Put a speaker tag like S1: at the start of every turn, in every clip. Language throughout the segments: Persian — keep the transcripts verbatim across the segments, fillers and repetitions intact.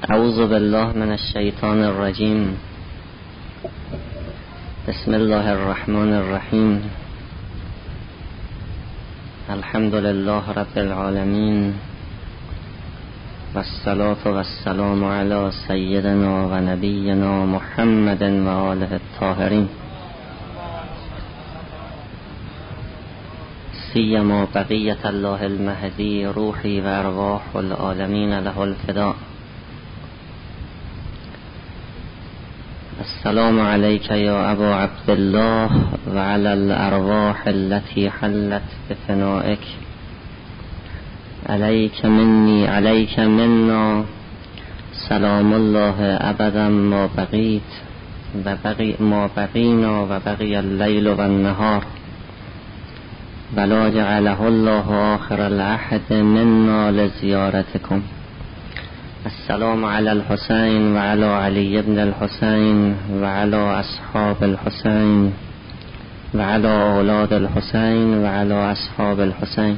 S1: اعوذ بالله من الشیطان الرجیم. بسم الله الرحمن الرحیم. الحمد لله رب العالمین والصلاة والسلام علی سیدنا و نبینا محمد و آله الطاهرین، سیما بقیت الله المهدی روحی و ارواح العالمین له الفداء. السلام علیک یا ابا عبدالله و علی الارواح التي حلت بفنائک، علیک منی علیک منا سلام الله ابدا ما بقیت و بقی ما بقینا و بقی اللیل و النهار، ولا جعله الله آخر العهد منا لزیارتکم. السلام علی الحسین و علی علی ابن الحسین و علی اصحاب الحسین و علی اولاد الحسین و علی اصحاب الحسین.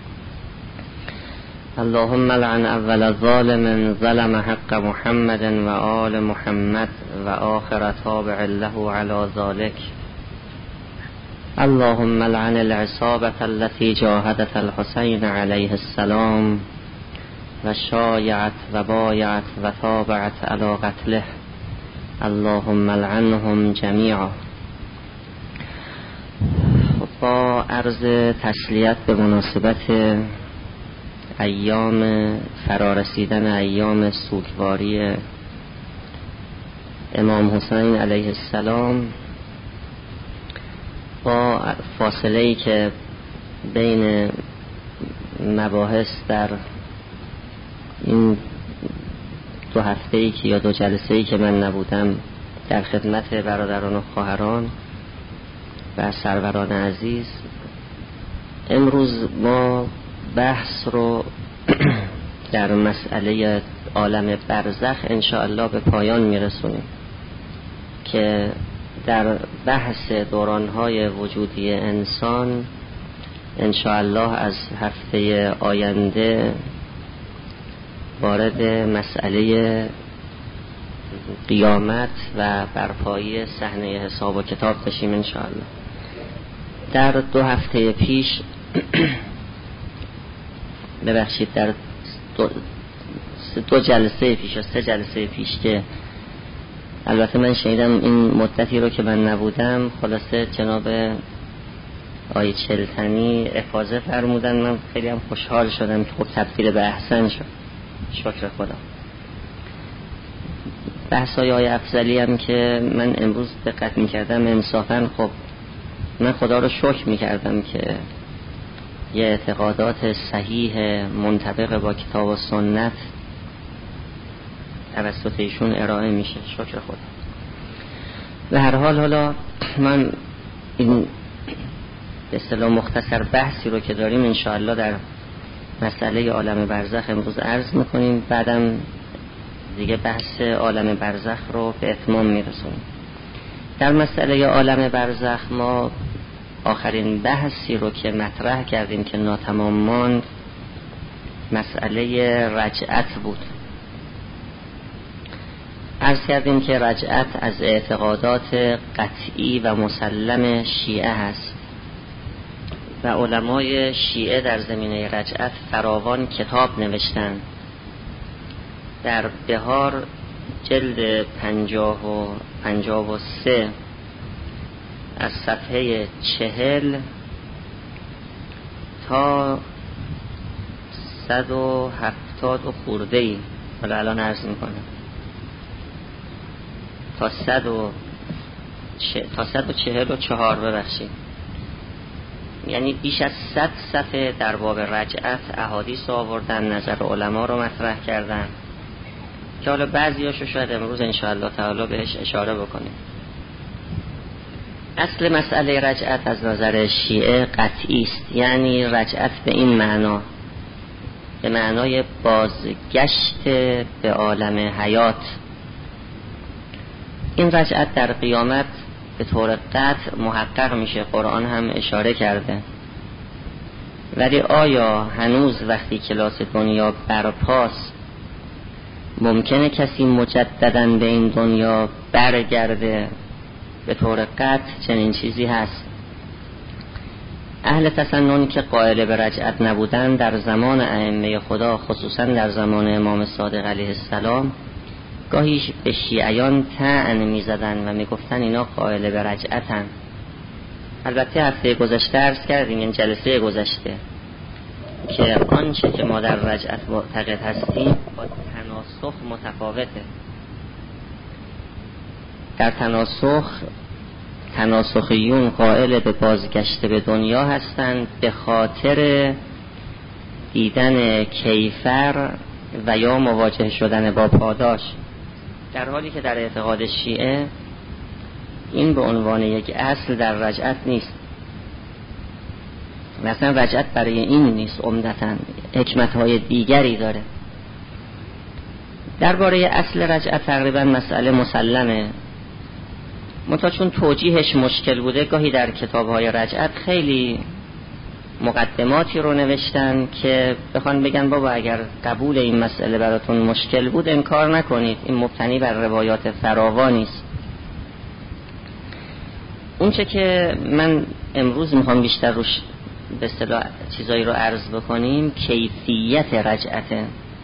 S1: اللهم لعن اول ظالم ظلم حق محمد و آل محمد و آخر تابع له علی ذلك. اللهم لعن العصابة التي جاهدت الحسين عليه السلام و شایعت و بایعت و تابعت علی قتله. اللهم لعنهم جمیعا. با عرض تسلیت به مناسبت ایام فرارسیدن ایام سوگواری امام حسین علیه السلام، با فاصله ای که بین مباحث در این دو هفته ای که یا دو جلسه ای که من نبودم در خدمت برادران و خواهران و سروران عزیز، امروز ما بحث رو در مسئله عالم برزخ انشاءالله به پایان میرسونیم که در بحث دورانهای وجودی انسان انشاءالله از هفته آینده وارد مسئله قیامت و برپایی صحنه حساب و کتاب بشیم انشاءالله. در دو هفته پیش ببخشید در دو, دو جلسه پیش یا سه جلسه پیش که البته من شنیدم این مدتی رو که من نبودم، خلاصه جناب آقای چلتنی افاضه فرمودن، من خیلی هم خوشحال شدم که خب تبدیل به احسن شد، شکر خدا. بحثای آقای افضلی هم که من امروز دقت میکردم انصافا خب من خدا رو شکر میکردم که یه اعتقادات صحیح منطبق با کتاب و سنت توسط ایشون ارائه میشه، شکر خدا. به هر حال حالا من این به اصطلاح مختصر بحثی رو که داریم انشاءالله در مسئله عالم برزخ امروز عرض میکنیم، بعدم دیگه بحث عالم برزخ رو به اتمام میرسونیم. در مسئله عالم برزخ ما آخرین بحثی رو که مطرح کردیم که ناتمام ماند مسئله رجعت بود. عرض کردیم که رجعت از اعتقادات قطعی و مسلم شیعه هست و علمای شیعه در زمینه رجعت فراوان کتاب نوشتند. در بهار جلد پنجاه و پنجاه و سه از صفحه چهل تا صد و هفتاد و خورده ای، حالا الان عرض میکنم تا صد و چه... تا صد و چهل و چهار ببخشید، یعنی بیش از صد صفحه در باب رجعت احادیث آوردن، نظر علما رو مطرح کردن که حالا بعضیاشو شاید امروز انشاءالله تعالی بهش اشاره بکنیم. اصل مسئله رجعت از نظر شیعه قطعی است، یعنی رجعت به این معنا، به معنای بازگشت به عالم حیات. این رجعت در قیامت به طور قطع محقق میشه، قرآن هم اشاره کرده. ولی آیا هنوز وقتی کلاس دنیا برپاست ممکنه کسی مجدداً به این دنیا برگرده؟ به طور قطع چنین چیزی هست. اهل تسنن که قائل به رجعت نبودن در زمان ائمه خدا، خصوصا در زمان امام صادق علیه السلام، گاهی به شیعیان طعن می‌زدن و میگفتن اینا قائل به رجعتن. البته هفته گذشته عرض کردیم، این جلسه گذشته، که آنچه که ما در رجعت معتقد هستیم با تناسخ متفاوته. در تناسخ تناسخیون قائل به بازگشت به دنیا هستند به خاطر دیدن کیفر و یا مواجه شدن با پاداش، در حالی که در اعتقاد شیعه این به عنوان یک اصل در رجعت نیست. مثلا رجعت برای این نیست، عمدتاً حکمت‌های دیگری داره. درباره اصل رجعت تقریباً مسئله مسلمه، منتها چون توجیهش مشکل بوده، گاهی در کتاب‌های رجعت خیلی مقدماتی رو نوشتن که بخوان بگن بابا اگر قبول این مسئله براتون مشکل بود انکار نکنید، این مبتنی بر روایات فراوانی است. اونچه که من امروز میخوام بیشتر روش به اصطلاح چیزایی رو عرض بکنیم، کیفیت رجعته.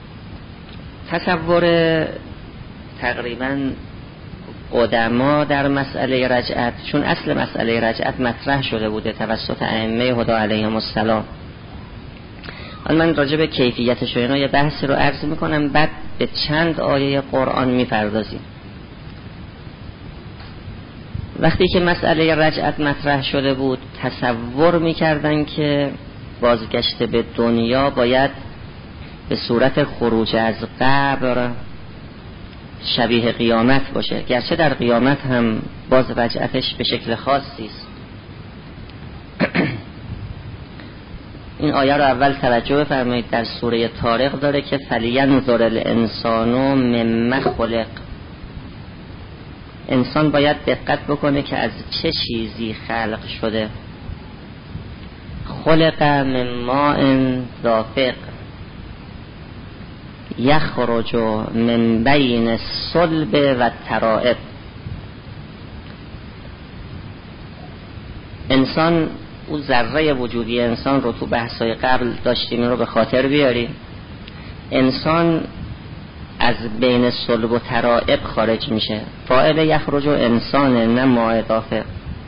S1: تصور تقریباً قدما در مسئله رجعت، چون اصل مسئله رجعت مطرح شده بوده توسط ائمه هدا علیهم السلام، حالا من راجع به کیفیتش و اینا یه بحثی رو عرض میکنم، بعد به چند آیه قرآن میپردازیم. وقتی که مسئله رجعت مطرح شده بود، تصور میکردن که بازگشت به دنیا باید به صورت خروج از قبر شبیه قیامت باشه، گرچه در قیامت هم باز رجعتش به شکل خاصی است. این آیه رو اول توجه بفرمایید، در سوره طارق داره که فلینظر الانسان مما خلق. انسان باید دقت بکنه که از چه چیزی خلق شده. خلق من ماء دافق یخرج من بین الصلب و الترائب. انسان، او ذره وجودی انسان رو تو بحثای قبل داشتیم، رو به خاطر بیاریم. انسان از بین صلب و ترائب خارج میشه. فاعل یخرج انسان، نه ماء دافق.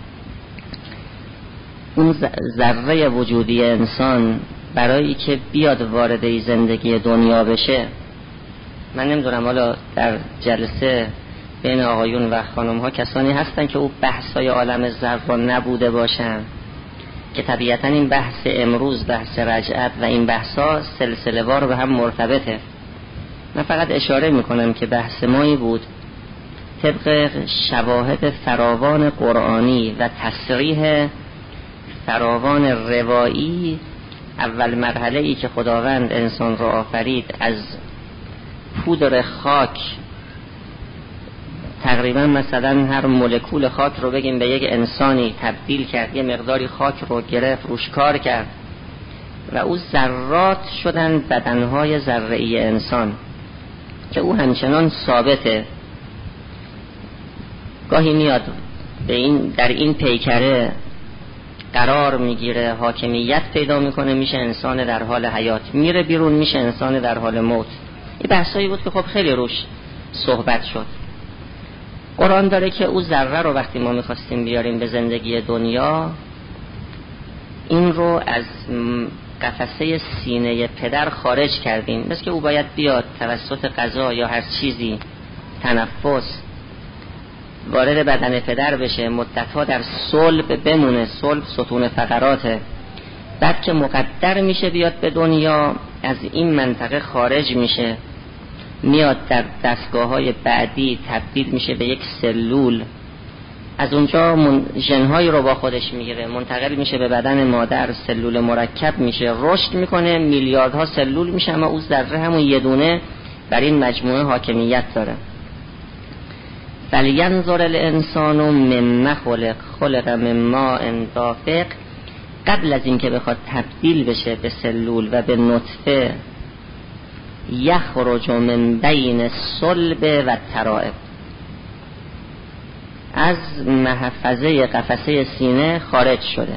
S1: اون ذره وجودی انسان برای که بیاد وارد زندگی دنیا بشه، من نمیدونم حالا در جلسه بین آقایون و خانم ها کسانی هستن که او بحثای عالم ذره نبوده باشن، که طبیعتا این بحث امروز، بحث رجعت و این بحثا سلسله وار به هم مرتبطه. من فقط اشاره میکنم که بحث مایی بود طبق شواهد فراوان قرآنی و تصریح فراوان روایی. اول مرحله ای که خداوند انسان را آفرید، از پودر خاک، تقریبا مثلا هر مولکول خاک رو بگیم به یک انسانی تبدیل کرد، یه مقداری خاک رو گرفت، روش کار کرد و او ذرات شدن بدنهای ذره‌ای انسان که او همچنان ثابته. گاهی میاد به این در این پیکره قرار میگیره، حاکمیت پیدا میکنه، میشه انسان در حال حیات، میره بیرون میشه انسان در حال موت. این بحثایی بود که خب خیلی روش صحبت شد. قرآن داره که او ذره رو وقتی ما میخواستیم بیاریم به زندگی دنیا، این رو از قفسه سینه پدر خارج کردیم، مثل که او باید بیاد توسط غذا یا هر چیزی، تنفس، وارد بدن پدر بشه، مدتها در صلب بمونه. صلب ستون فقراته. بعد که مقدر میشه بیاد به دنیا، از این منطقه خارج میشه، میاد در دستگاه‌های بعدی تبدیل میشه به یک سلول. از اونجا ژن‌هایی رو با خودش میگیره، منتقل میشه به بدن مادر، سلول مرکب میشه، رشد میکنه، میلیاردها سلول میشه، اما او ذره همون یه دونه بر این مجموعه حاکمیت داره. فلینظر الانسان مما خلق خلق من ماء دافق. قبل از این که بخواد تبدیل بشه به سلول و به نطفه یخرج من بین الصلب و الترائب، از محفظه قفسه سینه خارج شده.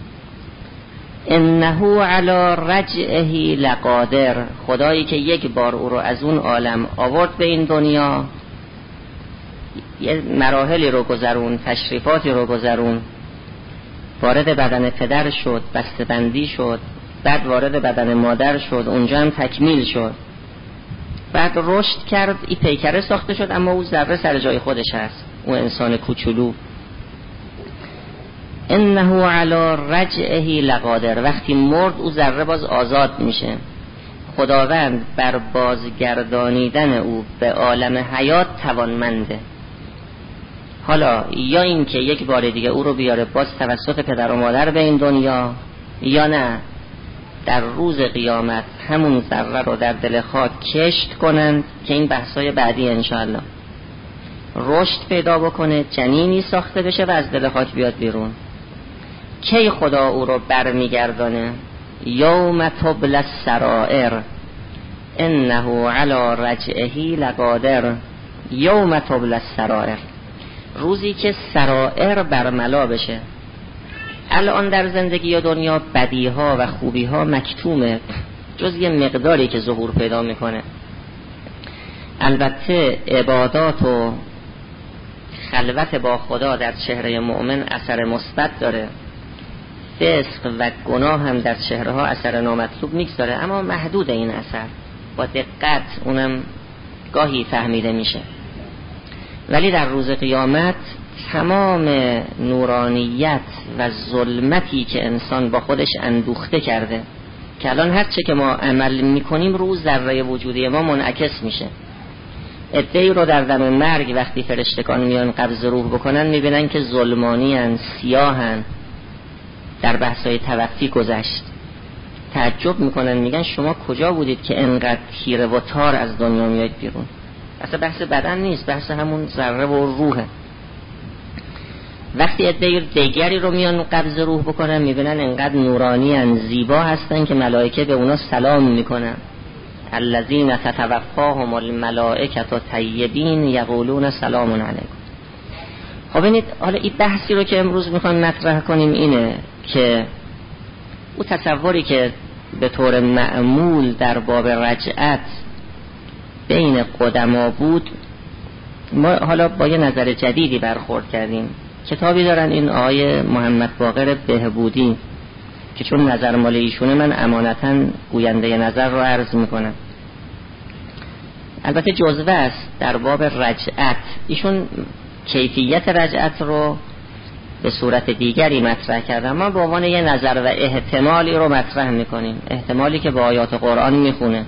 S1: انه علی رجعه لقادر، خدایی که یک بار او رو از اون عالم آورد به این دنیا، یه مراحلی رو گذرون، تشریفاتی رو گذرون، وارد بدن پدر شد، بسته‌بندی شد، بعد وارد بدن مادر شد، اونجا هم تکمیل شد، بعد رشد کرد، این پیکره ساخته شد، اما او ذره سر جای خودش هست، او انسان کوچولو. انه علی رجعه لقادر، وقتی مرد او ذره باز آزاد میشه. خداوند بر بازگردانیدن او به عالم حیات توانمنده. حالا یا این که یک بار دیگه او رو بیاره باز توسط پدر و مادر به این دنیا، یا نه در روز قیامت همون ذره رو در دل خاک کشت کنند که این بحثای بعدی انشاءالله، رشد پیدا بکنه، جنینی ساخته بشه و از دل خاک بیاد بیرون. کی خدا او رو برمیگردانه؟ یوم تبلی السرائر انه علی رجعه لقادر. یوم تبلی السرائر، روزی که سرائر برملا بشه. الان در زندگی و دنیا بدیها و خوبیها مکتومه، جز یه مقداری که ظهور پیدا میکنه. البته عبادات و خلوت با خدا در چهره مؤمن اثر مثبت داره، فسق و گناه هم در چهره ها اثر نامطلوب میگذاره، اما محدود این اثر، با دقت اونم گاهی فهمیده میشه. ولی در روز قیامت تمام نورانیت و ظلمتی که انسان با خودش اندوخته کرده، که الان هر چه که ما عمل میکنیم رو ذره وجودی ما منعکس میشه. عده‌ای رو در دم مرگ وقتی فرشتگان میان قبض روح بکنن میبینن که ظلمانی هن، سیاه هن. در بحثای توفی گذشت، تعجب میکنن، میگن شما کجا بودید که انقدر تیره و تار از دنیا میاد بیرون؟ اصلا بحث بدن نیست، بحث همون ذره و روحه. وقتی عده دیگری رو میان قبض روح بکنن میبینن انقدر نورانی ان، زیبا هستن که ملائکه به اونا سلام میکنن. الذین تتوفاهم الملائکه طیبین یقولون سلام علیکم. خب ببینید، حالا این بحثی رو که امروز میخوایم مطرح کنیم اینه که او تصوری که به طور معمول در باب رجعت بین قدما بود، ما حالا با یه نظر جدیدی برخورد کردیم. کتابی دارن این آقای محمد باقر بهبودی که چون نظر مال ایشونه من امانتاً گوینده نظر رو عرض میکنم. البته جزوه است در باب رجعت. ایشون کیفیت رجعت رو به صورت دیگری مطرح کردن، ما به عنوان یه نظر و احتمالی رو مطرح میکنیم، احتمالی که با آیات قرآن میخونه.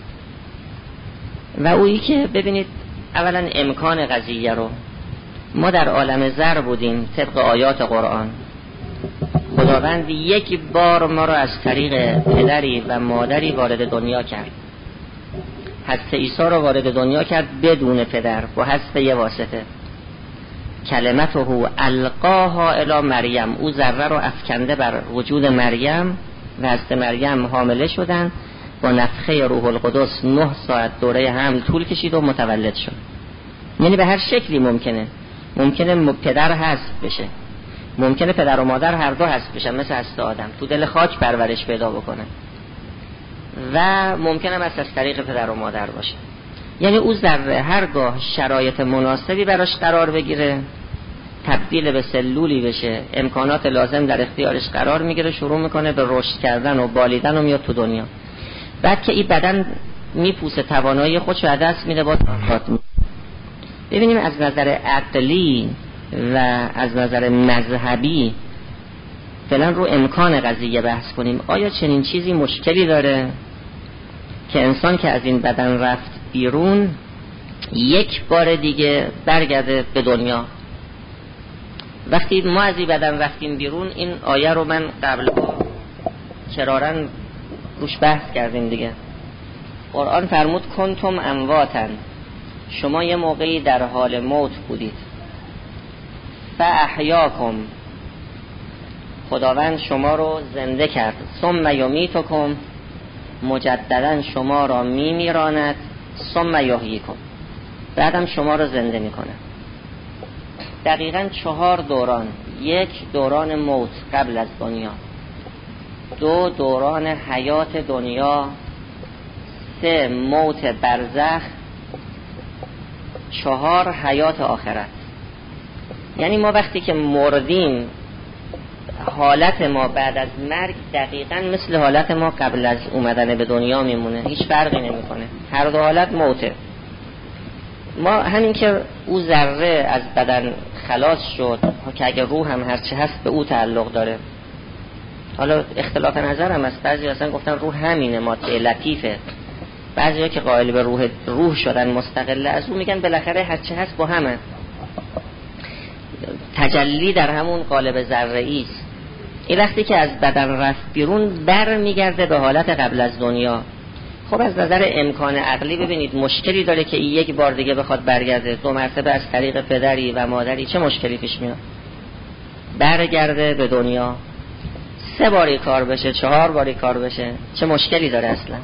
S1: و اویی که ببینید اولا امکان قضیه رو، ما در عالم زر بودیم طبق آیات قرآن، خداوند یک بار ما رو از طریق پدری و مادری وارد دنیا کرد. حضرت عیسی رو وارد دنیا کرد بدون پدر، با حذف یه واسطه. کلمته القاها الی مریم، او ذره رو افکنده بر وجود مریم و حضرت مریم حامله شدن. با نفخه روح القدس نه ساعت دوره حمل طول کشید و متولد شد. یعنی به هر شکلی ممکنه ممکنه پدر حذف بشه، ممکنه پدر و مادر هر دو حذف بشن مثل حضرت آدم، تو دل خاک پرورش پیدا بکنه، و ممکنه از از طریق پدر و مادر باشه. یعنی او ذره هرگاه شرایط مناسبی براش قرار بگیره، تبدیل به سلولی بشه، امکانات لازم در اختیارش قرار میگیره، شروع میکنه به رشد کردن و بالیدن و میاد تو دنیا. بعد که این بدن میپوسه، توانایی خودش رو از دست میده، باز آفات. ببینیم از نظر عقلی و از نظر مذهبی فعلا رو امکان قضیه بحث کنیم. آیا چنین چیزی مشکلی داره که انسان که از این بدن رفت بیرون یک بار دیگه برگرده به دنیا؟ وقتی ما از این بدن رفتیم بیرون، این آیه رو من قبل کرارن روش بحث کردیم دیگه. قرآن فرمود کنتم امواتن، شما یه موقعی در حال موت بودید، فاحیاکم، خداوند شما رو زنده کرد، ثم یمیتکم، مجددا شما را میمیراند ثم یحییکم، بعدم شما را زنده میکنه. دقیقاً چهار دوران: یک، دوران موت قبل از دنیا، دو، دوران حیات دنیا، سه، موت برزخ، چهار، حیات آخرت. یعنی ما وقتی که مردیم حالت ما بعد از مرگ دقیقاً مثل حالت ما قبل از اومدن به دنیا میمونه، هیچ فرقی نمیکنه، هر دو حالت موته. ما همین که او ذره از بدن خلاص شد که اگه روح هم هرچی هست به او تعلق داره. حالا اختلاف نظر هم هست، بعضی اصلا گفتن روح همینه، ماده لطیفه، بعضی ها که قائل به روح روح شدن مستقله از او میگن بالاخره هرچی هست با همه، تجلی در همون قالب ذره‌ای است. این وقتی که از بدن رفت بیرون بر میگرده به حالت قبل از دنیا. خب از نظر امکان عقلی ببینید مشکلی داره که این یک بار دیگه بخواد برگرده دو مرتبه از طریق پدری و مادری، چه مشکلی پیش میاد؟ برگرده به دنیا سه باری کار بشه، چهار باری کار بشه، چه مشکلی داره اصلا؟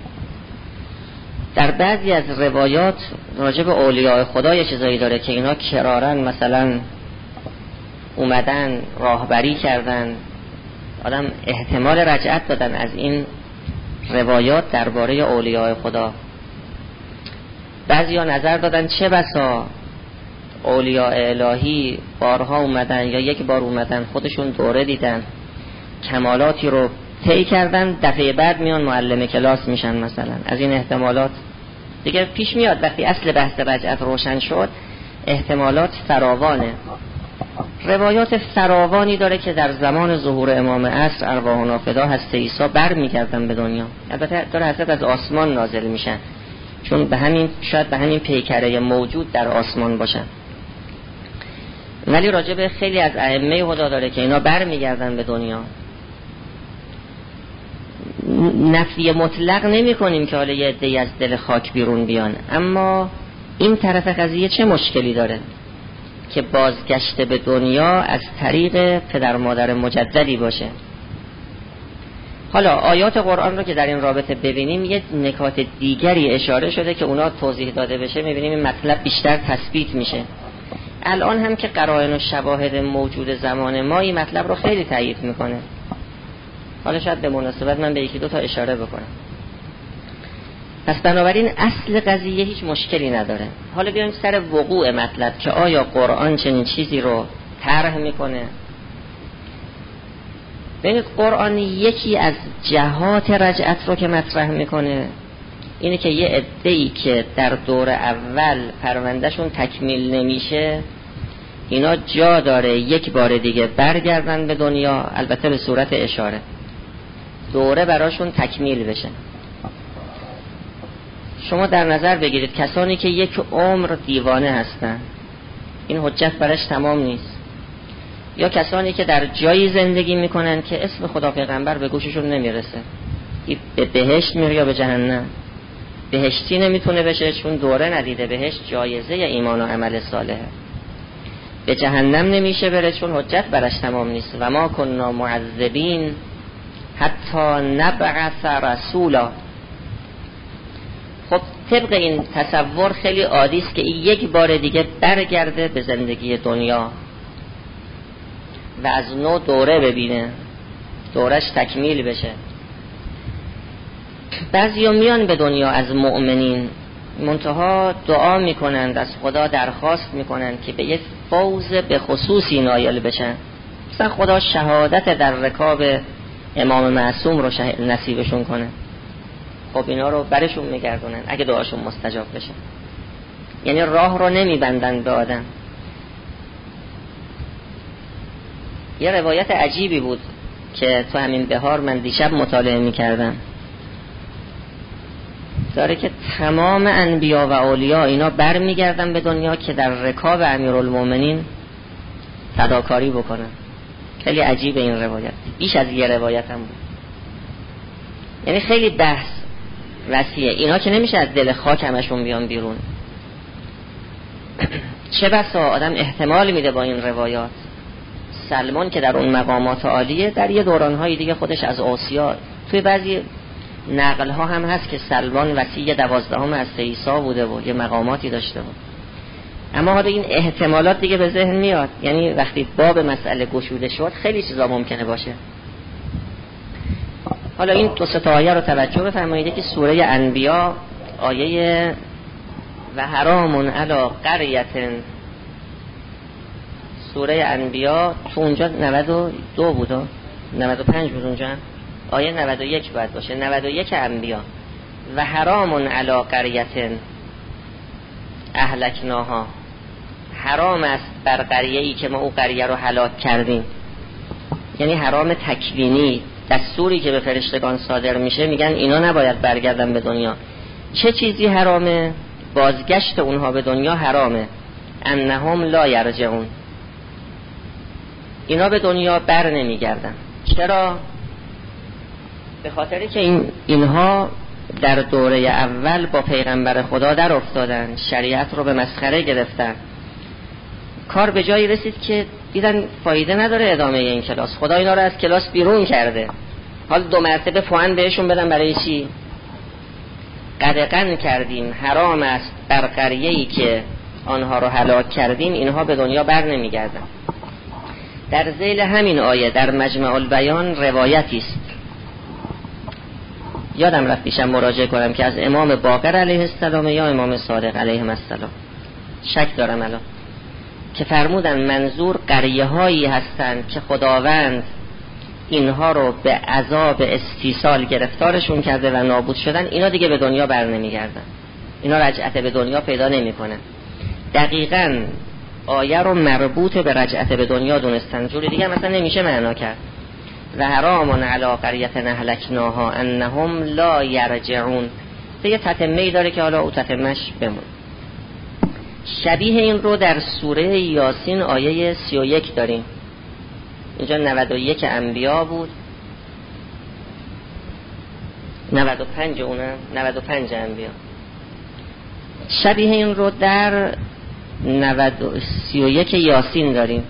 S1: در بعضی از روایات راجع به اولیاء خدا یه چیزایی داره که اینا کرارن مثلا اومدن راهبری کردن، آدم احتمال رجعت دادن از این روایات درباره اولیاء خدا. بعضیا نظر دادن چه بسا اولیاء الهی بارها اومدن یا یک بار اومدن خودشون دوره دیدن کمالاتی رو طی کردن، دفعه بعد میان معلم کلاس میشن مثلا. از این احتمالات دیگه پیش میاد. وقتی اصل بحث رجعت روشن شد احتمالات فراوانه. روایات فراوانی داره که در زمان ظهور امام عصر ارواحنا فدا هسته عیسی بر میگردن به دنیا. البته داره حضرت از آسمان نازل میشن، چون به همین شاید به همین پیکره موجود در آسمان باشن. ولی راجع به خیلی از ائمه خدا داره که اینا بر میگردن به دنیا. نفی مطلق نمی کنیم که حالا یه عده‌ای از دل خاک بیرون بیان، اما این طرف قضیه چه مشکلی داره که بازگشت به دنیا از طریق پدر مادر مجددی باشه؟ حالا آیات قرآن رو که در این رابطه ببینیم یه نکات دیگری اشاره شده که اونا توضیح داده بشه، میبینیم این مطلب بیشتر تثبیت میشه. الان هم که قرائن و شواهد موجود زمان ما این مطلب رو خیلی تایید میکنه. حالا شاید به مناسبت من به یکی دو تا اشاره بکنم. پس بنابراین اصل قضیه هیچ مشکلی نداره. حالا بیایم سر وقوع مطلب که آیا قرآن چنین چیزی رو طرح میکنه؟ ببینید قرآن یکی از جهات رجعت رو که مطرح میکنه اینه که یه عده‌ای که در دور اول پروندهشون تکمیل نمیشه اینا جا داره یک بار دیگه برگردن به دنیا، البته به صورت اشاره، دوره براشون تکمیل بشه. شما در نظر بگیرید کسانی که یک عمر دیوانه هستن، این حجت برش تمام نیست. یا کسانی که در جایی زندگی میکنن که اسم خدا پیغمبر به گوششون نمیرسه، به بهشت میره یا به جهنم. بهشتی نمیتونه بشه چون دوره ندیده، بهشت جایزه ایمان و عمل صالحه. به جهنم نمیشه بره چون حجت برش تمام نیست. و ما کننا معذبین حتی نبعث رسولا. خب طبق این تصور خیلی عادی است که این یک بار دیگه برگرده به زندگی دنیا و از نو دوره ببینه، دورش تکمیل بشه. بعضیا میان به دنیا از مؤمنین، منتها دعا میکنند، از خدا درخواست میکنند که به یک فوز به خصوصی نایل بشن، مثلا خدا شهادت در رکاب امام معصوم رو شه... نصیبشون کنه. خب اینا رو برشون میگردونن اگه دعاشون مستجاب بشه. یعنی راه رو نمیبندن به آدم. یه روایت عجیبی بود که تو همین بهار من دیشب مطالعه میکردم، داره که تمام انبیا و اولیاء اینا بر میگردن به دنیا که در رکاب امیرالمومنین فداکاری بکنن. خیلی عجیب این روایت، بیش از یه روایت هم بود. یعنی خیلی بحث وسیعه. اینا که نمیشه از دل خاک همشون بیان بیرون. چه بسا آدم احتمال میده با این روایات. سلمان که در اون مقامات عالیه، در یه دورانهای دیگه خودش از آسیا توی بعضی نقل ها هم هست که سلمان وصی دوازدهم از عیسی بوده و یه مقاماتی داشته بود. اما حالا این احتمالات دیگه به ذهن میاد، یعنی وقتی باب مسئله گشوده شد خیلی چیزا ممکنه باشه. حالا این دو سه تا آیه رو توجه بفرمایید که سوره انبیاء آیه و حرام علی قریة، سوره انبیاء تو اونجا نود و دو بود، نود و پنج بود اونجا، آیه نود و یک باید باشه، نود و یک انبیاء. و حرام علی قریة اهلکناها، حرام است بر قریه‌ای که ما او قریه رو هلاک کردیم. یعنی حرام تکوینی، دستوری که به فرشتگان صادر میشه میگن اینا نباید برگردن به دنیا. چه چیزی حرامه؟ بازگشت اونها به دنیا حرامه. انهم لا یرجعون، اینا به دنیا بر نمیگردن. چرا؟ به خاطری که این اینها در دوره اول با پیغمبر خدا در افتادن، شریعت رو به مسخره گرفتن، کار به جایی رسید که دیدن فایده نداره ادامه این کلاس، خدا اینا رو از کلاس بیرون کرده. حال دو مرتبه فوان بهشون بدن برای چی؟ قدقن کردیم حرام است بر قریه‌ای که آنها رو هلاک کردیم اینها به دنیا بر نمیگردن. در ذیل همین آیه در مجمع البیان روایتی است، یادم رفت پیشم مراجعه کنم که از امام باقر علیه السلام یا امام صادق علیه السلام، شک دارم الان، که فرمودن منظور قریه هایی هستند که خداوند اینها رو به عذاب استیصال گرفتارشون کرده و نابود شدن، اینا دیگه به دنیا بر نمیگردن، اینا رجعت به دنیا پیدا نمی کنن. دقیقاً آیه رو مربوط به رجعت به دنیا دونستن، جوری دیگه مثلا نمیشه معنا کرد. و حرام علی قریة اهلکناها انهم لا یرجعون، یه تتمه‌ای داره که حالا او تتمه‌اش بمون. شبیه این رو در سوره یاسین آیه سی و یک داریم، اینجا نود و یک انبیا بود، نود و پنج اونم نود و پنج انبیا. شبیه این رو در سی و یک یاسین داریم.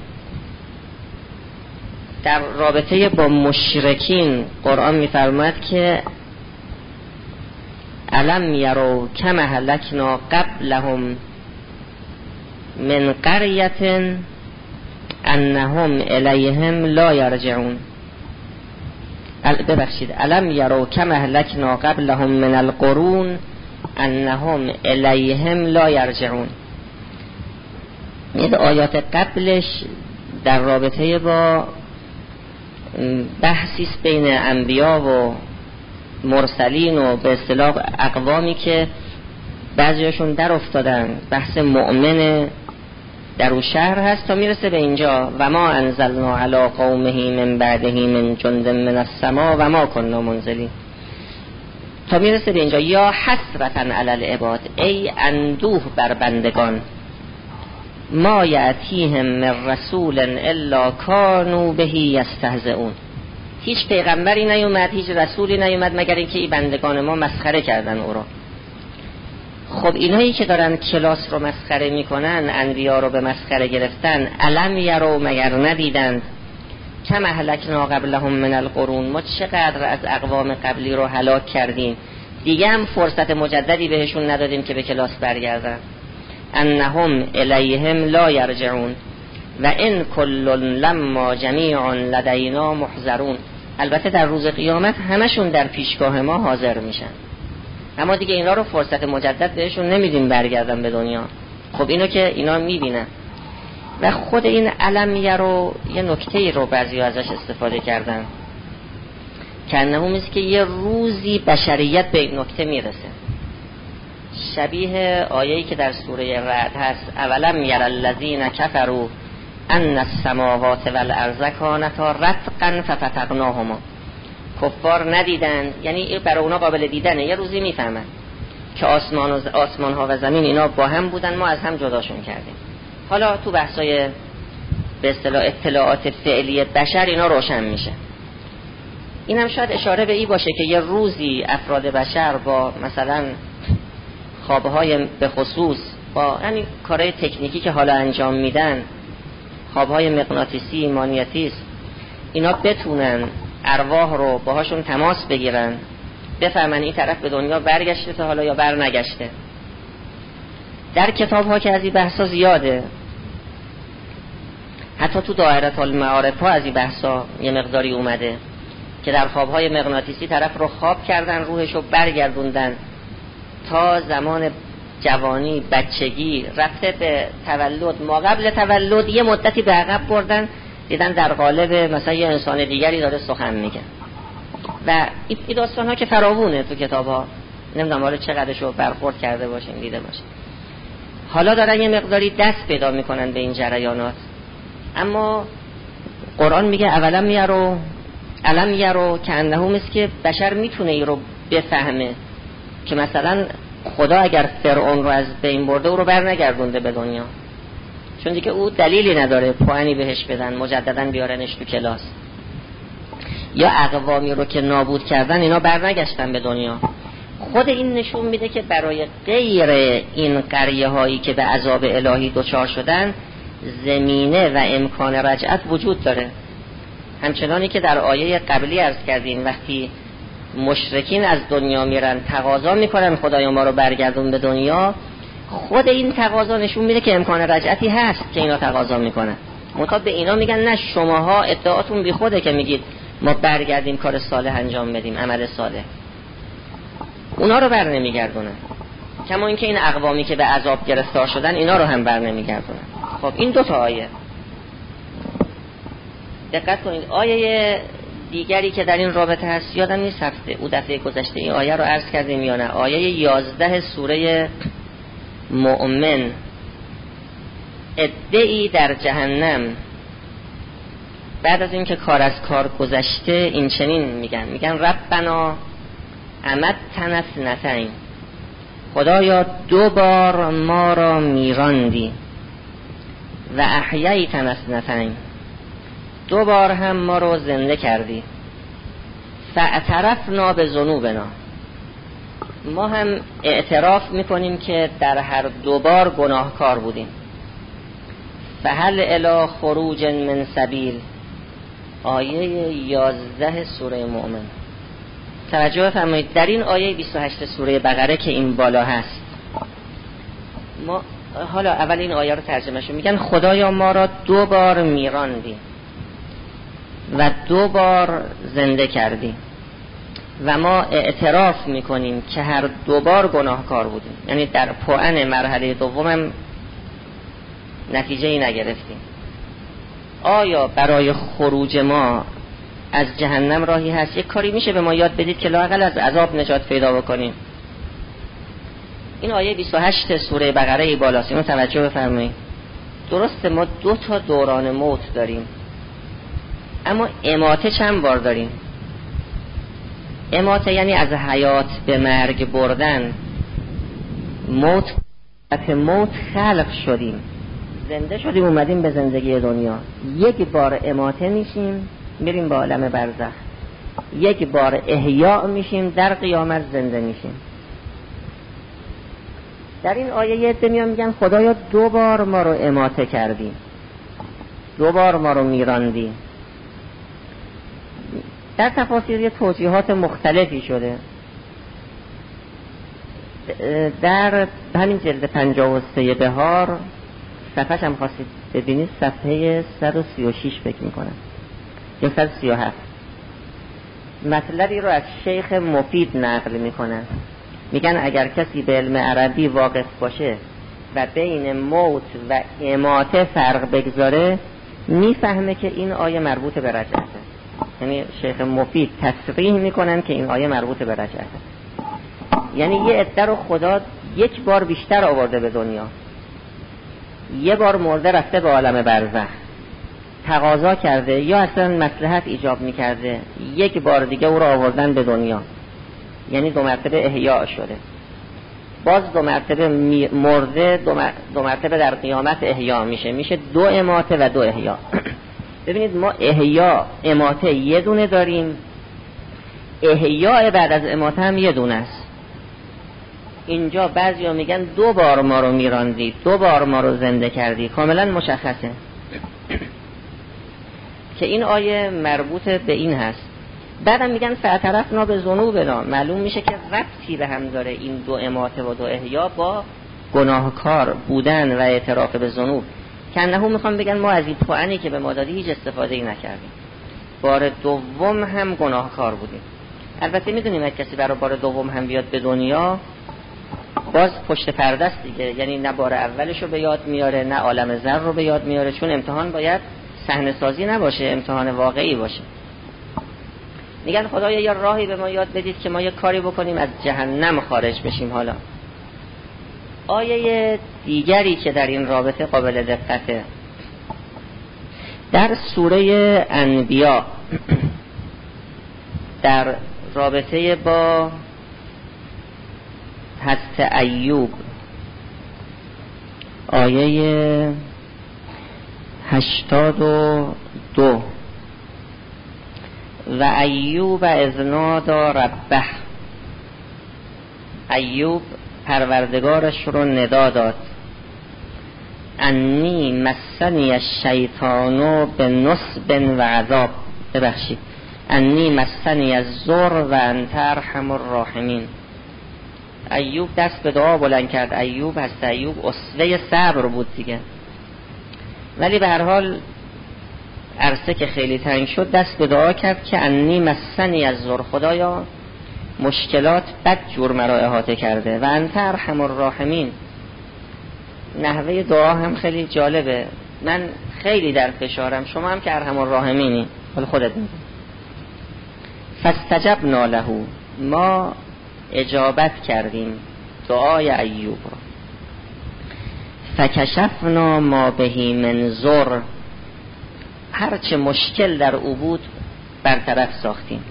S1: در رابطه با مشرکین قرآن می‌فرماید که الم یرو کم اهلکنا قبلهم من قریة انهم الیهم لا یرجعون. ببخشید الم یرو کم اهلکنا قبلهم من القرون انهم الیهم لا یرجعون. این آیات قبلش در رابطه با بحثی است بین انبیا و مرسلین و به اصطلاح اقوامی که بعضیشون در افتادن، بحث مؤمن در اون شهر هست تا میرسه به اینجا و ما انزلنا علی قومه من بعده من جند من السماء و ما کنا منزلین، تا میرسه به اینجا یا حسرتا علی العباد، ای اندوه بر بندگان، ما یأتیهم من رسول الا کانوا به یستهزئون. هیچ پیغمبری نیومد، هیچ رسولی نیومد مگر اینکه این بندگان ما مسخره کردن او را. خب اینایی که دارن کلاس رو مسخره میکنن، انبیا رو به مسخره گرفتن، الم یرو مگر ندیدند کم اهلکنا قبلهم من القرون، ما چقدر از اقوام قبلی رو هلاک کردیم، دیگه هم فرصت مجددی بهشون ندادیم که به کلاس برگردن. انهم الیهم لا یرجعون و ان کل لما جمیع لدینا محضرون. البته در روز قیامت همشون در پیشگاه ما حاضر میشن، اما دیگه اینا رو فرصت مجدد بهشون نمیدیم برگردن به دنیا. خب اینو که اینا میبینن. و خود این علمیه رو یه نکته رو بعضی ازش استفاده کردن که انه میست که یه روزی بشریت به این نکته میرسه، شبیه آیه‌ای که در سوره رعد هست، اولم یر الذین کفروا ان السماوات والارض کانتا رتقا ففتقناهما. کفار ندیدن، یعنی برای اونا قابل دیدنه، یه روزی میفهمن که آسمان و آسمان ها و زمین اینا با هم بودن، ما از هم جداشون کردیم. حالا تو بحثای به اصطلاح اطلاعات فعلی بشر اینا روشن میشه. این هم شاید اشاره به این باشه که یه روزی افراد بشر با مثلا خوابهای به خصوص، با یعنی کارهای تکنیکی که حالا انجام میدن، خوابهای مغناطیسی، مانیتیسم، اینا بتونن ارواح رو باهاشون تماس بگیرن بفهمن این طرف به دنیا برگشته تا حالا یا بر نگشته. در کتاب ها که از این بحثا زیاده، حتی تو دایره المعارف ها از این بحثا یه مقداری اومده که در خوابهای مغناطیسی طرف رو خواب کردن، روحش رو برگردوندن تا زمان جوانی، بچگی، رفته به تولد، ما قبل تولد یه مدتی به عقب بردن، دیدن در قالب مثلا یه انسان دیگری داره سخن میگه. و این داستان ها که فراوونه تو کتاب ها، نمیدونم حالا چقدرش رو برخورد کرده باشین، دیده باشین. حالا دارن یه مقداری دست پیدا میکنن به این جریانات، اما قرآن میگه اولم یرو علم یرو که انه مثل که بشر میتونه این رو بفهمه که مثلا خدا اگر فرعون رو از بین برده او رو بر نگردونده به دنیا، چون دیگه او دلیلی نداره پوانی بهش بدن مجددا بیارنش تو کلاس، یا اقوامی رو که نابود کردن اینا بر نگشتن به دنیا. خود این نشون میده که برای غیر این قریه هایی که به عذاب الهی دچار شدن زمینه و امکان رجعت وجود داره. همچنانی که در آیه قبلی عرض کردیم وقتی مشرکین از دنیا میرن تقاضا میکنن خدایا ما رو برگردون به دنیا، خود این تقاضا نشون میده که امکان رجعتی هست که اینا تقاضا میکنن. منتها به اینا میگن نه، شماها ادعاتون بی خوده که میگید ما برگردیم کار صالح انجام بدیم، عمل صالح. اونا رو بر نمیگردونن، کما اینکه این اقوامی که به عذاب گرفتار شدن اینا رو هم بر نمیگردونن. خب این دو تا آیه دقت کنید. آیه دیگری که در این رابطه هست یادم نیست هفته او دفعه گذشته این آیه رو عرض کردیم یا نه، آیه یازده سوره مؤمن. عده‌ای در جهنم بعد از اینکه کار از کار گذشته این چنین میگن میگن ربنا امتنا اثنتین، خدایا دو بار ما را میراندی، و احییتنا اثنتین، دو بار هم ما رو زنده کردی، فاعترفنا بذنوبنا، ما هم اعتراف میکنیم که در هر دو بار گناهکار بودیم. فهل الی خروج من سبیل، آیه یازده سوره مؤمن. توجه فرمایید در این آیه بیست و هشت سوره بقره که این بالا هست، ما حالا اول این آیه رو ترجمه شو میگن خدایا ما را دو بار میراندی و دو بار زنده کردی و ما اعتراف میکنیم که هر دو بار گناهکار بودیم. یعنی در پوان مرحله دومم نتیجه ای نگرفتیم. آیا برای خروج ما از جهنم راهی هست؟ یک کاری میشه به ما یاد بدید که لااقل از عذاب نجات پیدا بکنیم؟ این آیه بیست و هشت سوره بقره ای بالاست، اینو توجه بفرمایید. درسته ما دو تا دوران موت داریم، اما اماته چند بار داریم؟ اماته یعنی از حیات به مرگ بردن. موت از موت خلق شدیم، زنده شدیم، اومدیم به زندگی دنیا. یک بار اماته میشیم میریم به عالم برزخ، یک بار احیا میشیم در قیامت زنده میشیم. در این آیه یه عده میان میگن خدایا دو بار ما رو اماته کردی، دو بار ما رو میراندی. در تفاسیر یه توضیحات مختلفی شده. در همین جلد پنجاه و سه بهار صفحه‌ش هم خواستید ببینید، صفحه صد و سی و شش فکر میکنم یا صد و سی و هفت، مطلبی رو از شیخ مفید نقل میکنن. میگن اگر کسی به علم عربی واقف باشه و بین موت و اماته فرق بگذاره میفهمه که این آیه مربوط به رجعته. یعنی شیخ مفید تصریح میکنن که این آیه مربوط به رجعته، یعنی یه عده رو خدا یک بار بیشتر آورده به دنیا، یه بار مرده رفته به عالم برزخ، تقاضا کرده یا اصلا مصلحت ایجاب میکرده یک بار دیگه او رو آوردن به دنیا، یعنی دو مرتبه احیا شده. باز دو مرتبه مرده، دو مرتبه در قیامت احیا میشه، میشه دو اماته و دو احیا. ببینید ما احیا اماته یه دونه داریم، احیا بعد از اماته هم یه دونه است. اینجا بعضیا میگن دو بار ما رو میراندی، دو بار ما رو زنده کردی، کاملا مشخصه که این آیه مربوط به این هست. بعدم میگن فاعترفنا به ذنوبنا، معلوم میشه که ربطی به هم داره این دو اماته و دو احیا با گناهکار بودن و اعتراف به ذنوب. که انهو میخوام بگن ما از این پوانی که به ما دادی هیچ استفاده ای نکردیم، بار دوم هم گناهکار بودیم. البته میدونیم اگه کسی برای بار دوم هم بیاد به دنیا باز پشت پرده است دیگه، یعنی نه بار اولش رو به یاد میاره نه عالم ذر رو به یاد میاره، چون امتحان باید صحنه سازی نباشه، امتحان واقعی باشه. میگن خدایا یا راهی به ما یاد بدید که ما یه کاری بکنیم از جهنم خارج بشیم. حالا آیه دیگری که در این رابطه قابل دقته در سوره انبیاء در رابطه با حضرت ایوب، آیه هشتاد و دو، و ایوب اذ نادی ربه، ایوب پروردگارش رو ندا داد، انی مسنی الشیطان بنصب و عذاب، ببخشید انی مسنی الضر و انت ارحم الراحمین. ایوب دست به دعا بلند کرد. ایوب هست ایوب اسوه صبر بود دیگه، ولی به هر حال عرصه که خیلی تنگ شد دست به دعا کرد که انی مسنی الضر، خدایا مشکلات بد جور مرا احاطه کرده، و انت ارحم الراحمین. نحوه دعا هم خیلی جالبه، من خیلی در فشارم، شما هم که ارحم الراحمینی، ولی خودت میدونی. فاستجبنا له، ما اجابت کردیم دعای ایوب را. فکشفنا ما بهی من ضر، هرچه مشکل در او بود برطرف ساختیم.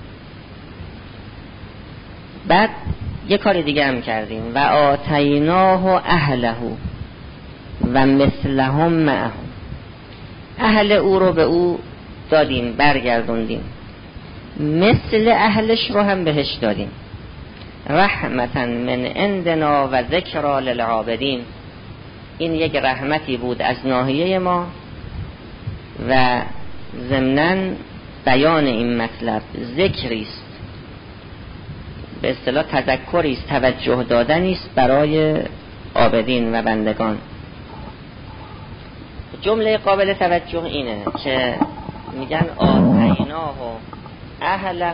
S1: بعد یه کار دیگه هم کردیم، و آتیناه اهله و مثلهم معهم، اهل او رو به او دادیم، برگردوندیم، مثل اهلش رو هم بهش دادیم. رحمتا من عندنا و ذکرا للعابدین، این یک رحمتی بود از ناحیه ما و ضمناً بیان این مطلب ذکری است، به اصطلاح تذکری است، توجه دادنی است برای عابدین و بندگان. جمله قابل توجه اینه که میگن آتیناه اهله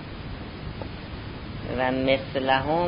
S1: و مثلهم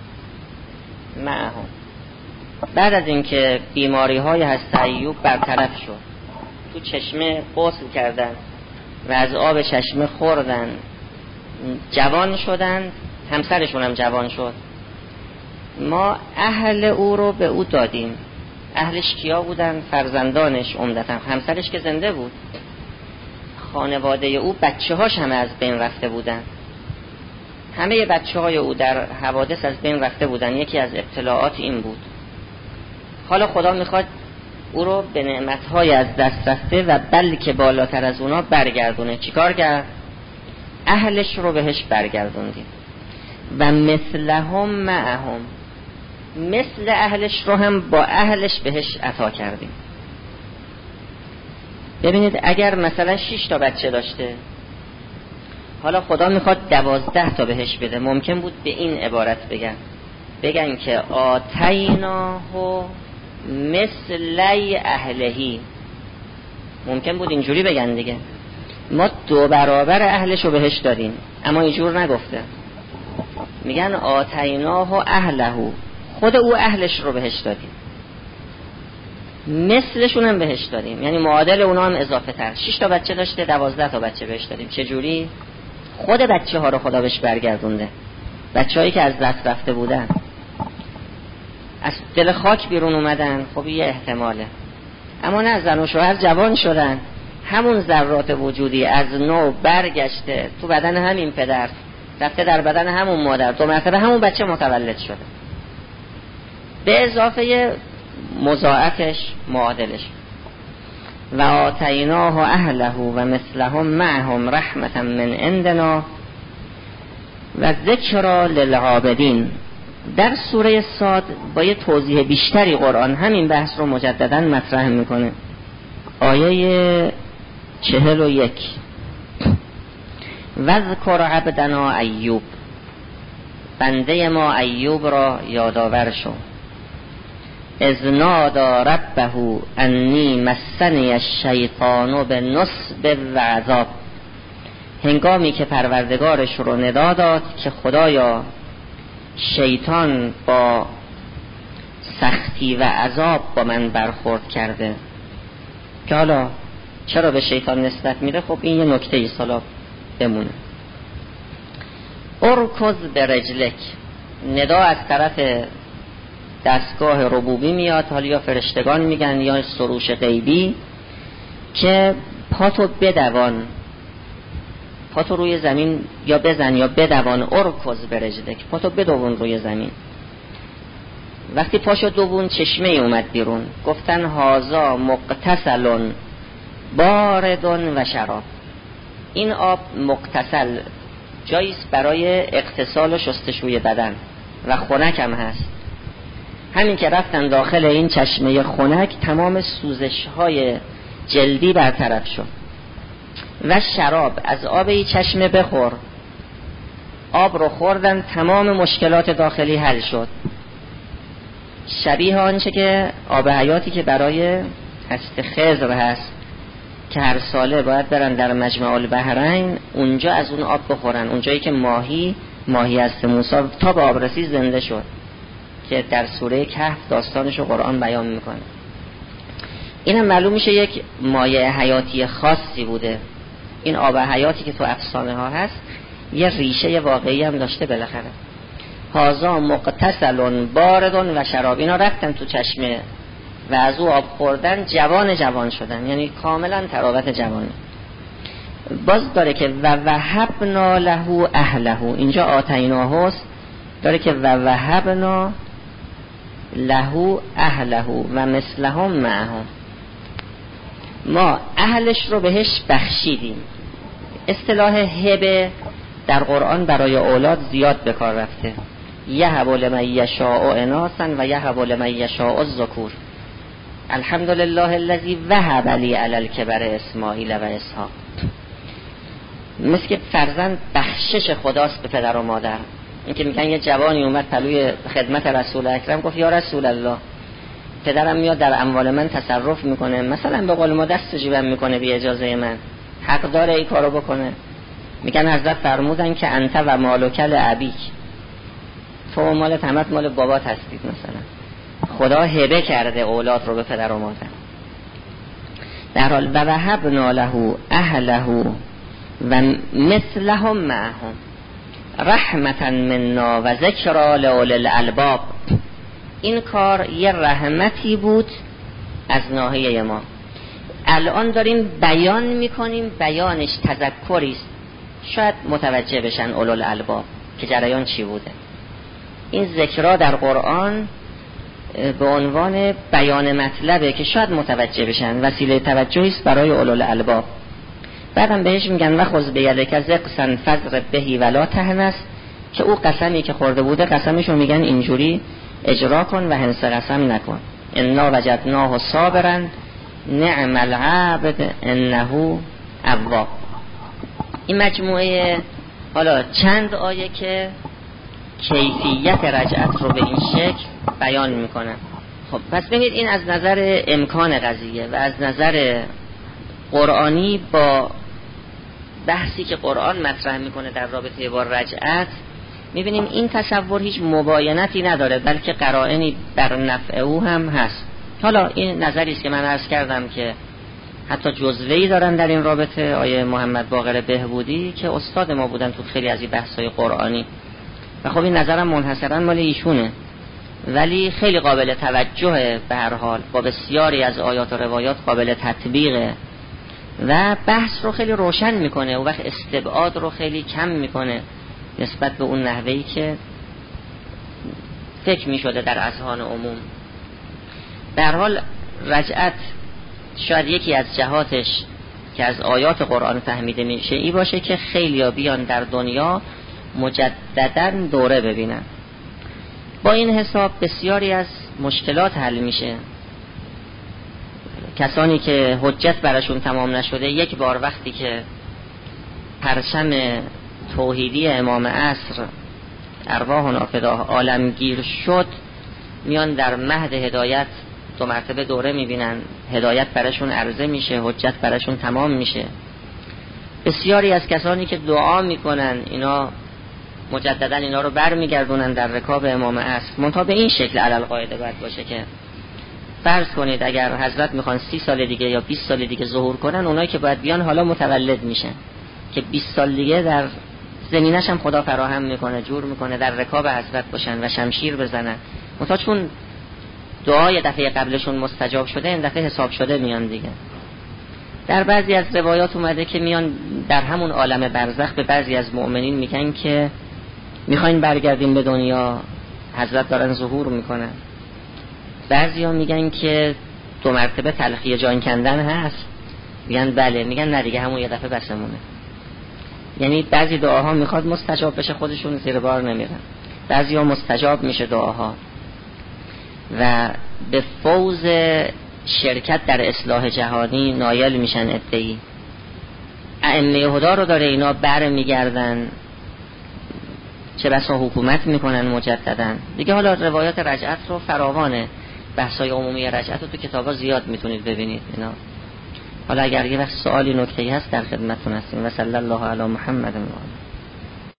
S1: معهم. بعد از اینکه بیماری های حضرت ایوب برطرف شد، تو چشمه غسل کردن و از آب چشمه خوردن، جوان شدن، همسرشون هم جوان شد، ما اهل او رو به او دادیم. اهلش کیا بودن؟ فرزندانش عمدتاً، همسرش که زنده بود، خانواده او، بچه هاش همه از بین رفته بودن، همه بچه های او در حوادث از بین رفته بودن. یکی از ابتلاعات این بود. حالا خدا میخواد او رو به نعمتهای از دست رفته و بلکه بالاتر از اونا برگردونه. چیکار کرد؟ اهلش رو بهش برگردوندیم. و مثلهم معهم، مثل اهلش رو هم با اهلش بهش عطا کردیم. ببینید اگر مثلا شش تا بچه داشته، حالا خدا میخواد دوازده تا بهش بده، ممکن بود به این عبارت بگن بگن که آتیناه مثلی اهلهی، ممکن بود اینجوری بگن دیگه، ما دو برابر اهلش رو بهش دادیم، اما اینجور نگفته. میگن آتیناه اهله، خود او اهلش رو بهش دادیم، مثلشون هم بهش دادیم، یعنی معادل اونا هم اضافه تر. شش تا بچه داشته، دوازده تا بچه بهش دادیم. چجوری؟ خود بچه ها رو خدا بهش برگردونده، بچه هایی که از دست رفته بودن، از دل خاک بیرون اومدن، خب یه احتماله. اما نه، زن و شوهر جوان شدن، همون ذرات وجودی از نو برگشته تو بدن همین پدر، رفته در بدن همون مادر، دو مرتبه همون بچه متولد شده، به اضافه مضاعفش، معادلش. و آتیناه اهله و مثلهم معهم رحمتا من عندنا و ذکرا للعابدین. در سوره صاد با یه توضیح بیشتری قرآن همین بحث رو مجددا مطرح میکنه. آیه چهل و یک، وذکر عبدنا ایوب، بنده ما ایوب را یادآور شو. اذ نادى ربه انی مسنی الشیطان بنصب و عذاب، هنگامی که پروردگارش رو ندا داد که خدایا شیطان با سختی و عذاب با من برخورد کرده. که حالا چرا به شیطان نسبت میده؟ خب این یه نکته ای سالا بمونه. ارکض برجلک، ندا از طرف دستگاه ربوبی میاد، حالا یا فرشتگان میگن یا سروش غیبی، که پاتو بدوان، پاتو روی زمین یا بزن یا بدوان. ارکض برجلک، پاتو بدوون روی زمین. وقتی پاشو دوون چشمه اومد بیرون، گفتن هازا مغتسل باردون و شراب. این آب مغتسل جاییست برای اغتسال و شستشوی بدن و خنک هم هست. همین که رفتن داخل این چشمه خنک تمام سوزش های جلدی برطرف شد. و شراب، از آب این چشمه بخور. آب رو خوردن تمام مشکلات داخلی حل شد. شبیه آنچه که آب حیاتی که برای هست خضر هست که هر ساله باید برن در مجمع البحرین اونجا از اون آب بخورن، اونجایی که ماهی ماهی هست موسی تا به آبرسی زنده شد که در سوره کهف داستانشو قرآن بیان میکنه. اینم معلوم میشه یک مایع حیاتی خاصی بوده. این آب حیاتی که تو افسانه ها هست یه ریشه واقعی هم داشته بالاخره. هازا مغتسل باردون و شراب، اینا رفتن تو چشمه و از او آب خوردن جوان جوان شدن، یعنی کاملا تراوت جوانی. باز داره که و وهبنا له اهله، اینجا آتیناه هست، داره که و وهبنا له اهله و مثلهم معهم، ما اهلش رو بهش بخشیدیم. اصطلاح هبه در قرآن برای اولاد زیاد به کار رفته. یهب لمن یشاء اناثا و یهب لمن یشاء الذکور. الحمدلله الذی وهب لی علی الکبر اسماعیل و اسحاق. مثل که فرزند بخشش خداست به پدر و مادر. این که میگن یه جوانی اومد پلوی خدمت رسول اکرم گفت یا رسول الله، پدرم میاد در اموال من تصرف میکنه، مثلا به قول ما دست جیبم میکنه بی اجازه من، حق داره این کارو بکنه؟ میگن حضرت فرمودن که انت و مالکل ابیک، تو و مال تمت مال بابات هستید. مثلا خدا هبه کرده اولاد رو به پدر و مادر. در حال و وهبنا له اهله و مثلهم معهم رحمتا منا و ذکرا لأولی الالباب. این کار یه رحمتی بود از ناحیه ما. الان داریم بیان میکنیم، بیانش تذکری است، شاید متوجه بشن اولو الالباب که جریان چی بوده. این ذکرها در قرآن به عنوان بیان مطلبه که شاید متوجه بشن، وسیله توجهی است برای اولو الالباب. بعدم بهش میگن و خذ بیدک زقسا فضرب بهی ولا تهنس، که او قسمی که خورده بوده قسمشو میگن اینجوری اجرا کن و هنس قسم نکن. انا وجدناه صابرا نعم العبد انه اواب. این مجموعه حالا چند آیه که کیفیت رجعت رو به این شکل بیان میکنن. خب پس ببینید این از نظر امکان قضیه و از نظر قرآنی با بحثی که قرآن مطرح میکنه در رابطه با رجعت میبینیم این تصور هیچ مباینتی نداره، بلکه قرائنی بر نفع او هم هست. حالا این نظری است که من عرض کردم که حتی جزوه‌ای دارن در این رابطه آیه محمد باقر بهبودی که استاد ما بودن تو خیلی از این بحث‌های قرآنی، و خب این نظرم منحصراً مال ایشونه، ولی خیلی قابل توجه به هر حال، با بسیاری از آیات و روایات قابل تطبیقه و بحث رو خیلی روشن میکنه و وقت استبعاد رو خیلی کم میکنه نسبت به اون نحوهی که فکر میشده در اذهان عموم. به هر حال رجعت شاید یکی از جهاتش که از آیات قرآن فهمیده میشه ای باشه که خیلی بیان در دنیا مجدداً دوره ببینن. با این حساب بسیاری از مشکلات حل میشه. کسانی که حجت براشون تمام نشده یک بار وقتی که پرچم توحیدی امام عصر ارواحنا فداه عالمگیر شد، میان در مهد هدایت دو مرتبه دوره میبینن، هدایت براشون عرضه میشه، حجت براشون تمام میشه. بسیاری از کسانی که دعا میکنن اینا مجددا اینا رو بر میگردونن در رکاب امام عصر. منتها به این شکل علل قاعده باید باشه که فرض کنید اگر حضرت میخوان سی سال دیگه یا بیست سال دیگه ظهور کنن، اونایی که باید بیان حالا متولد میشن که بیست سال دیگه در زمینش هم خدا فراهم میکنه، جور میکنه در رکاب حضرت باشن و شمشیر بزنن. منتها چون دعای دفعه قبلشون مستجاب شده، این دفعه حساب شده میان دیگه. در بعضی از روایات اومده که میان در همون عالم برزخ به بعضی از مؤمنین میگن که میخواین برگردیم به دنیا، حضرت دارن ظهور میکنن. بعضی ها میگن که دو مرتبه تلخی جان کندن هست، میگن بله، میگن نه دیگه همون یه دفعه بسمونه. یعنی بعضی دعاها میخواد مستجاب بشه، خودشون زیر بار نمیرن. بعضی ها مستجاب میشه دعاها و به فوز شرکت در اصلاح جهانی نایل میشن. ادعی ائمه هدا رو داره اینا بر میگردن، چه بسا حکومت میکنن مجددن دیگه. حالا روایات رجعت رو فراوانه، بحثای عمومی رجعت رو تو کتابا زیاد میتونید ببینید اینا. حالا اگر یه وقت سوالی نکته‌ای هست در خدمتتون هستیم. و صلی الله علی محمد و